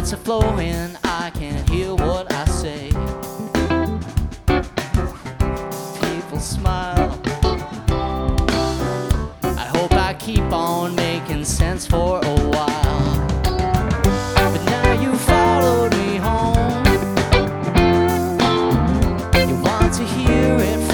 words are flowing, I can't hear what I say. People smile. I hope I keep on making sense for a while. But now you followed me home. You want to hear it